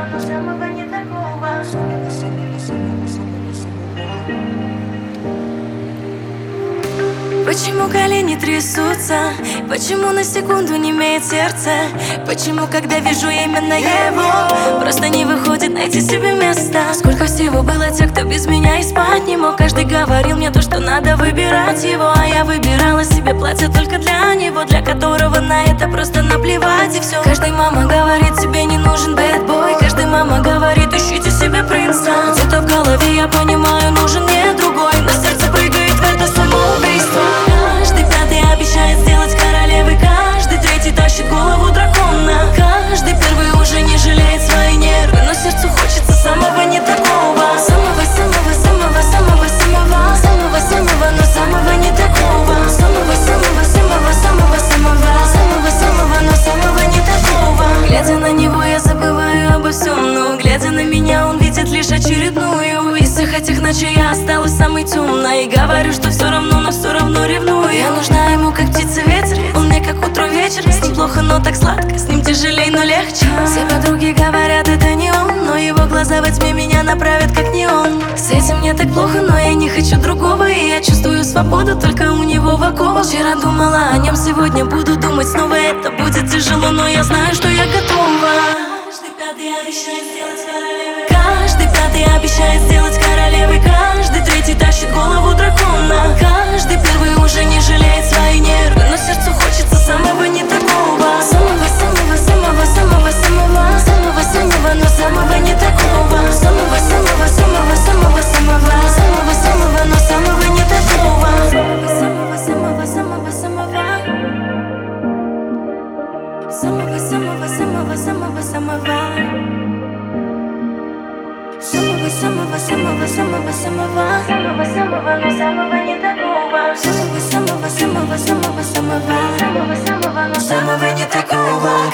самого, но самого не такого. Почему колени трясутся? Почему на секунду не имеет сердце? Почему, когда вижу именно его, просто не выходит найти себе место? Сколько всего было тех, кто без меня и спать не мог. Каждый говорил мне то, что надо выбирать его, а я выбирала себе платье только для него, для которого на это просто наплевать и все. Каждая мама говорит, тебе не нужен бэтбой. Каждая мама говорит, ищите себе принца. Где-то в голове я понимаю, нужен мне другой, но сердце прыгает в это самоубийство. Каждый пятый обещает сделать королевой, каждый третий тащит голову дракона. Каждый первый уже не жалеет свои нервы, но сердцу хочется самого не такого. Самого, но самого не такого. Самого, но самого не такого. Глядя на него, я забываю обо всем, но глядя на меня, он видит лишь очередную из всех этих ночей я осталась самой темной. И говорю, что все равно, но все равно ревную. Я нужна ему, как птица ветер, он мне как утро вечер. С ним плохо, но так сладко, с ним тяжелей, но легче. Все подруги говорят, это не он, но его глаза во тьме меня направят, как неон. С этим мне так плохо, но я не хочу другого, и я чувствую свободу только у него в оковах. Вчера думала о нем, сегодня буду думать снова. Это будет тяжело, но я знаю, что я готова. Каждый пятый обещает сделать королевой. Каждый пятый обещает сделать королевой. Каждый третий тащит голову дракона. Каждый первый уже не жалеет свои нервы, но сердцу хочется самого не такого. Самого, но самого не такого. Самого, но самого не такого. Самого, но самого не такого. Самого, но самого не такого.